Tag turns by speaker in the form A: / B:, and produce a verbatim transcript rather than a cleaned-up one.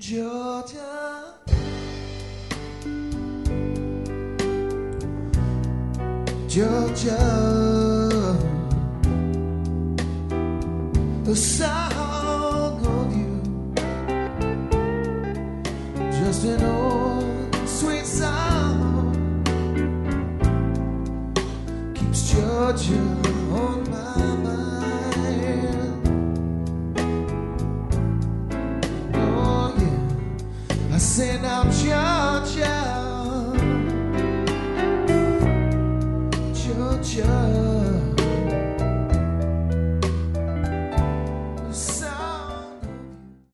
A: Georgia, Georgia, the song of you, just an old sweet song, keeps Georgia.